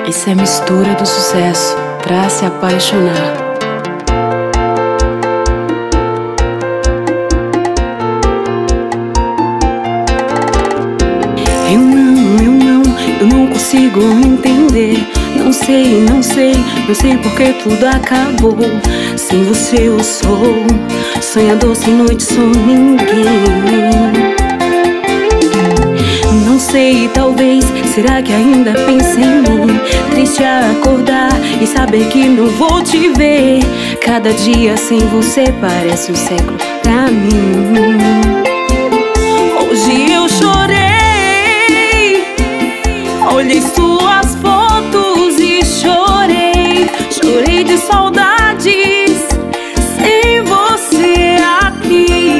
Isso é mistura do sucesso pra se apaixonar. Eu não consigo entender. Não sei porque tudo acabou. Sem você eu sou sonhador, sem noite sou ninguém. Não sei, talvez, será que ainda pensa em mim? Triste a acordar e saber que não vou te ver. Cada dia sem você parece um século pra mim. Hoje eu chorei, olhei suas fotos e chorei. Chorei de saudades sem você aqui.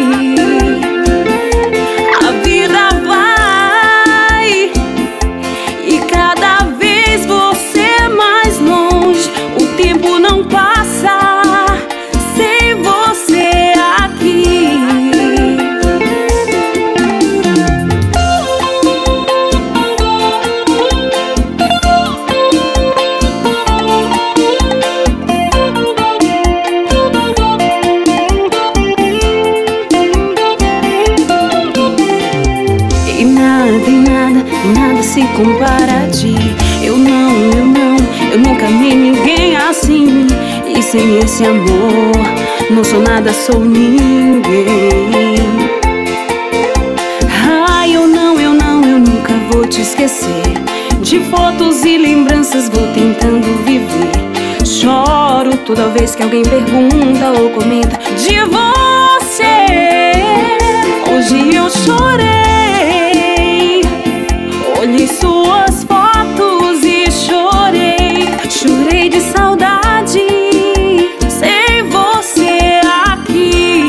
A vida vai e cada vez você mais longe. O tempo não passa sem você aqui. E nada se compara a ti. Eu nunca amei ninguém assim. E sem esse amor, não sou nada, sou ninguém. Ai, eu nunca vou te esquecer. De fotos e lembranças vou tentando viver. Choro toda vez que alguém pergunta ou comenta de você. Hoje eu chorei, olhei suas fotos e chorei. Chorei de saudade sem você aqui.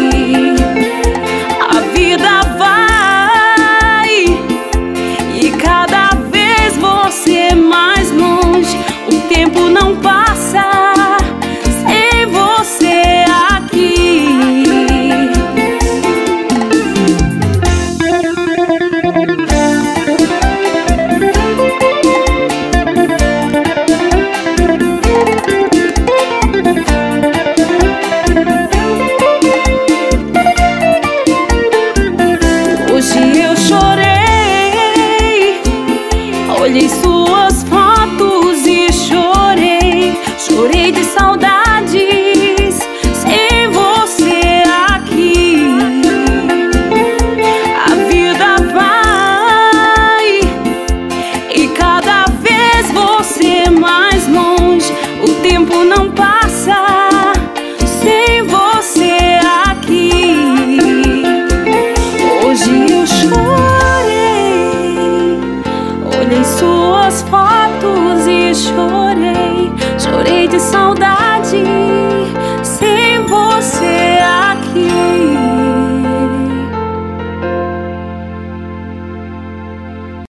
A vida vai e cada vez você mais longe. O tempo não passa sem você aqui. Hoje eu chorei, olhei suas fotos e chorei. Chorei de saudades sem você aqui. A vida vai e cada vez você mais longe. O tempo não passa sem você aqui. Hoje eu chorei, olhei suas fotos e chorei. Chorei de saudade